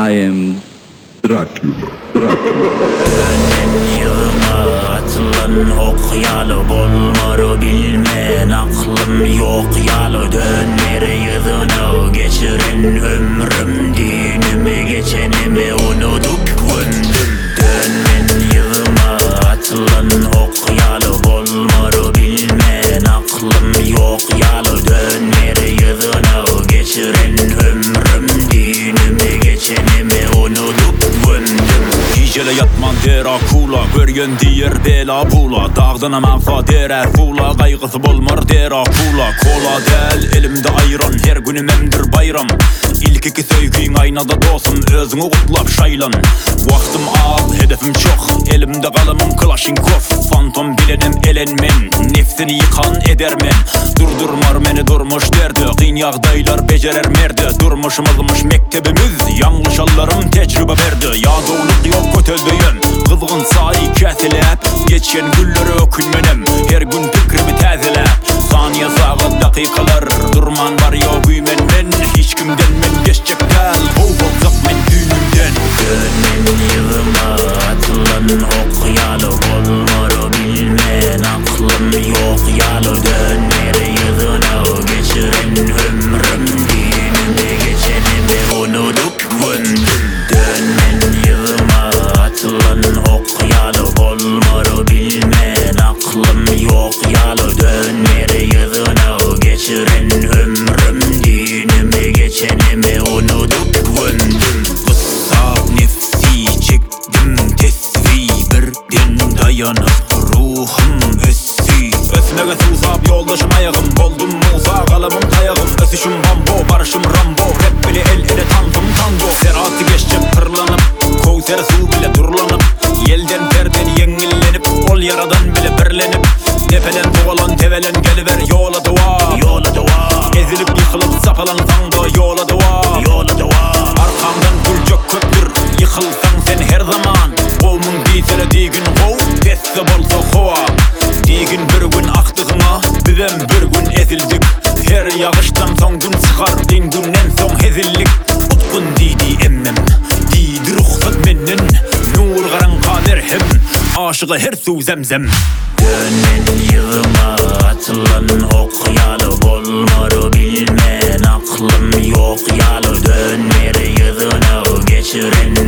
I am Dracula. Dönen yığına atılan ok yalı, bolmarı bilmen aklım yok yalı. Dönleri yığına geçiren ömrüm, dinimi geçenimi unutup gündüm. Dönen yığına atılan ok yalı, bolmarı bilmen aklım yok yalı. Dönleri yığına geçiren ömrüm, dinimi geçenimi unutup gündüm. Gecele yatman Dracula, görgen diyer bela bula. Dağdına manfa derer fula, kaygısı bolmar Dracula. Kola del elimde ayran, her günüm emdir bayram. İlk iki söygüyün aynada dostum, özünü kutlap şaylan. Vaktim az, hedefim çok, elimde kalemim Kalashnikov. Fantom bilenim elenmen, nefsini yıkan edermen. Durdurmar beni durmuş derdi, kıyın yağdaylar becerer merdi. Durmuşumuzmuş mektebimiz, yanlış allarım tecrübe verdi. Ya doğuluk yok kötüldüyüm, kızgın sahi kesilep. Geçen gülleri ökülmenim, her gün fikrimi tazelep. Saniye sağı dakikalar, durman var ya büyümen men. Hiç kimden men geçecek gel, kovulacak men düğünümden. Dönen yığına atılan ok yalı, bolmarı bilmen aklım yok yalı. Döneri yığına geçiren ömrüm, dinimi geçenimi unutup gündüm. Dönen yığına atılan ok yalı, bolmarı bilmen aklım yok yalı. Döneri yığına geçiren ömrüm, dinimi geçenimi unutup gündüm. Kıssak nefsi çektim tesvi, birden dayanıp ruhum össi. Ösmege suzap yoldaşım ayağım, boldum muza kalamım kayağım. Ösüşüm bambo, barışım rambo, rap bile el ele tandım tango. Serati geçecek pırlanıp, kovser su bile durlanıp. Yelden terden yengillenip, ol yaradan bile birlenip. Tepeden kovalan tevelen geliver yola dua, Yola dua, ezilip yıkılıp sapalan tango yola dua. yola dua. Arkamdan gülcek köktür, yıkılsan sen her zaman. Kovmun diysele digin kov, tesse bolsa kova. Digin bir gün aktığına, bizem bir gün ezildik. Her yağıştan son gün çıkar, din günden son hezillik. Utkun didi emmem, didi ruhsat mennen. Nur garan kader hem, aşığı her su zemzem. Dönen yığına atılan ok yalı, bolmarı bilmen aklım yok yalı. Döneri yığına geçiren